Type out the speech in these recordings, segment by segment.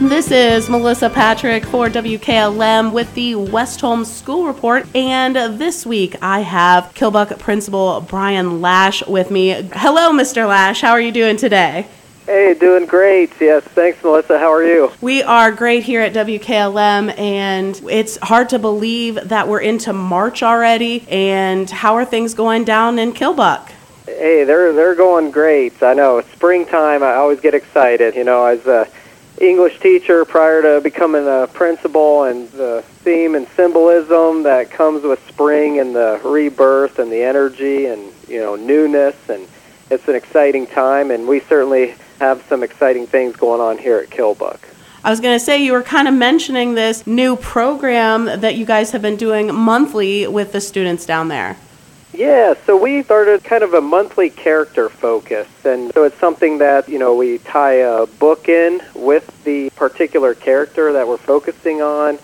This is Melissa Patrick for WKLM with the West Holmes School Report, and this week I have Killbuck Principal Brian Lash with me. Hello, Mr. Lash. How are you doing today? Hey, doing great. Yes, thanks, Melissa. How are you? We are great here at WKLM, and it's hard to believe that we're into March already. And how are things going down in Killbuck? Hey, they're going great. I know, it's springtime. I always get excited. You know, as a English teacher prior to becoming a principal, and the theme and symbolism that comes with spring and the rebirth and the energy and, you know, newness, and it's an exciting time, and we certainly have some exciting things going on here at Killbuck. I was going to say, you were kind of mentioning this new program that you guys have been doing monthly with the students down there. Yeah, so we started kind of a monthly character focus, and so it's something that, you know, we tie a book in with the particular character that we're focusing on,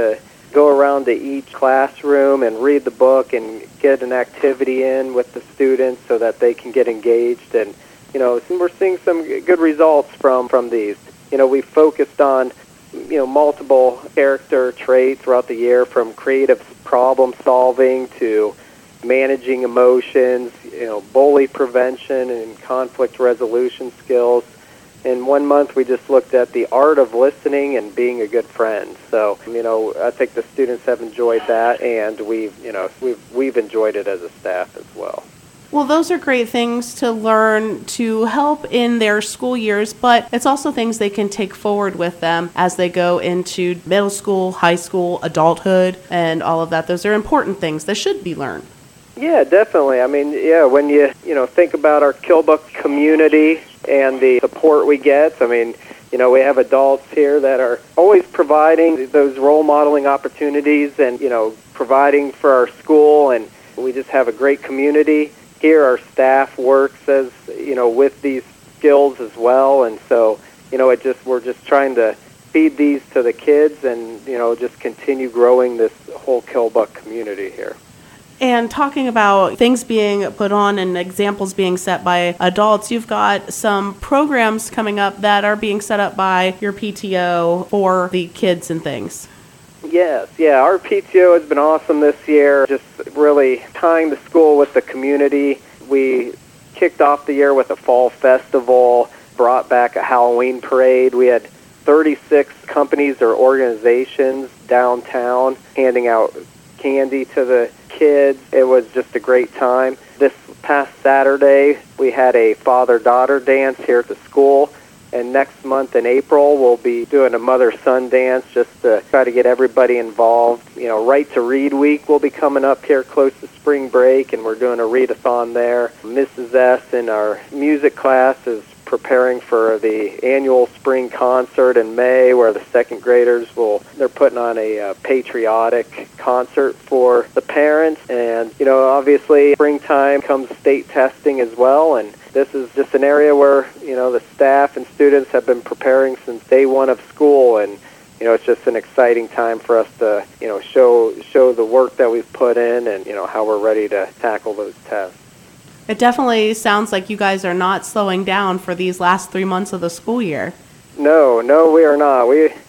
go around to each classroom and read the book and get an activity in with the students so that they can get engaged, and, you know, we're seeing some good results from these. You know, we focused on, you know, multiple character traits throughout the year, from creative problem solving to managing emotions, you know, bully prevention and conflict resolution skills. In 1 month, we just looked at the art of listening and being a good friend. So, you know, I think the students have enjoyed that, and we've enjoyed it as a staff as well. Well, those are great things to learn to help in their school years, but it's also things they can take forward with them as they go into middle school, high school, adulthood, and all of that. Those are important things that should be learned. Yeah, definitely. I mean, yeah, when you think about our Killbuck community and the support we get, I mean, you know, we have adults here that are always providing those role modeling opportunities and, you know, providing for our school, and we just have a great community here. Our staff works as, you know, with these skills as well, and so, you know, we're just trying to feed these to the kids and, you know, just continue growing this whole Killbuck community here. And talking about things being put on and examples being set by adults, you've got some programs coming up that are being set up by your PTO for the kids and things. Yes, yeah, our PTO has been awesome this year, just really tying the school with the community. We kicked off the year with a fall festival, brought back a Halloween parade. We had 36 companies or organizations downtown handing out candy to the kids. It was just a great time. This past Saturday, we had a father-daughter dance here at the school, and next month in April, we'll be doing a mother-son dance just to try to get everybody involved. You know, Right to Read Week will be coming up here close to spring break, and we're doing a readathon there. Mrs. S. in our music class is preparing for the annual spring concert in May, where the second graders they're putting on a patriotic concert for the parents. And, you know, obviously springtime comes state testing as well, and this is just an area where, you know, the staff and students have been preparing since day one of school, and, you know, it's just an exciting time for us to, you know, show the work that we've put in and, you know, how we're ready to tackle those tests. It definitely sounds like you guys are not slowing down for these last 3 months of the school year. No, we are not.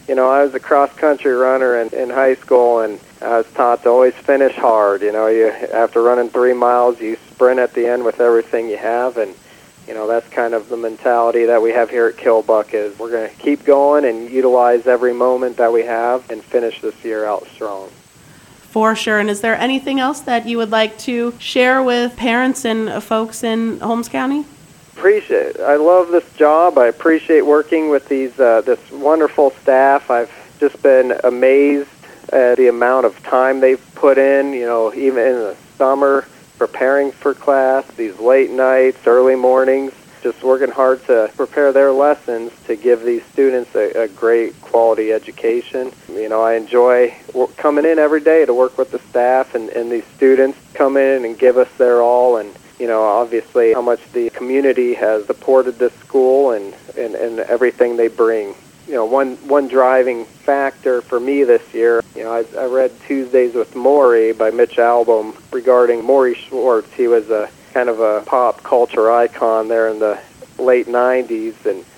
I was a cross-country runner in high school, and I was taught to always finish hard. You know, after running 3 miles, you sprint at the end with everything you have, and, you know, that's kind of the mentality that we have here at Killbuck, is we're going to keep going and utilize every moment that we have and finish this year out strong. For sure. And is there anything else that you would like to share with parents and folks in Holmes County? Appreciate it. I love this job. I appreciate working with this wonderful staff. I've just been amazed at the amount of time they've put in, you know, even in the summer, preparing for class, these late nights, early mornings, just working hard to prepare their lessons to give these students a great quality education. You know, I enjoy coming in every day to work with the staff, and these students come in and give us their all, and, you know, obviously how much the community has supported this school and everything they bring. You know, one driving factor for me this year, you know, I read Tuesdays with Maury by Mitch Albom regarding Maury Schwartz. He was a kind of a pop culture icon there in the late 90s, and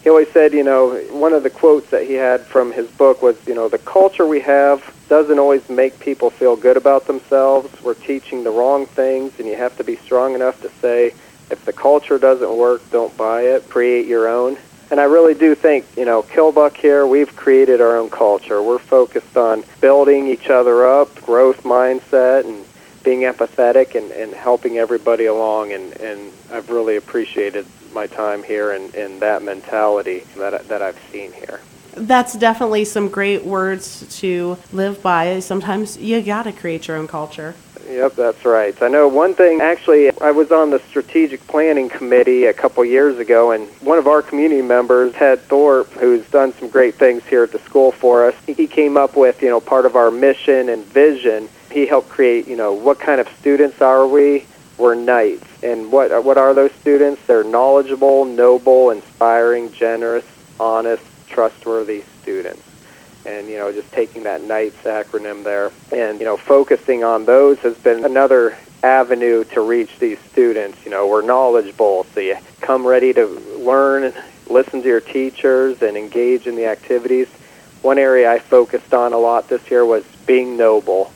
he always said, one of the quotes that he had from his book was, the culture we have doesn't always make people feel good about themselves. We're teaching the wrong things, and you have to be strong enough to say, if the culture doesn't work, don't buy it. Create your own. And I really do think, Killbuck here, we've created our own culture. We're focused on building each other up, growth mindset, and being empathetic and helping everybody along. And I've really appreciated my time here and that mentality that I've seen here. That's definitely some great words to live by. Sometimes you got to create your own culture. Yep, that's right. I know one thing, actually, I was on the strategic planning committee a couple years ago, and one of our community members, Ted Thorpe, who's done some great things here at the school for us, he came up with, part of our mission and vision. He helped create, what kind of students are we? We're knights. And what are those students? They're knowledgeable, noble, inspiring, generous, honest, trustworthy students. And, just taking that KNIGHTS acronym there and, focusing on those has been another avenue to reach these students. We're knowledgeable, so you come ready to learn, listen to your teachers, and engage in the activities. One area I focused on a lot this year was being noble.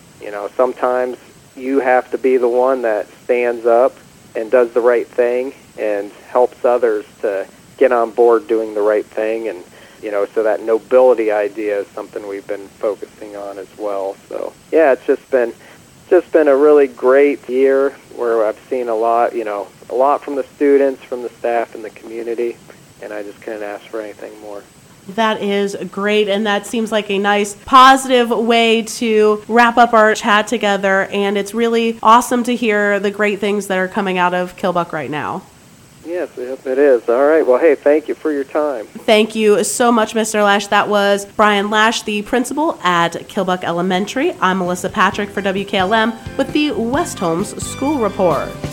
Sometimes you have to be the one that stands up and does the right thing and helps others to get on board doing the right thing. And so that nobility idea is something we've been focusing on as well. So, yeah, it's just been a really great year where I've seen a lot from the students, from the staff, and the community, and I just couldn't ask for anything more. That is great, and that seems like a nice, positive way to wrap up our chat together, and it's really awesome to hear the great things that are coming out of Killbuck right now. Yes, it is. All right. Well, hey, thank you for your time. Thank you so much, Mr. Lash. That was Brian Lash, the principal at Killbuck Elementary. I'm Melissa Patrick for WKLM with the West Holmes School Report.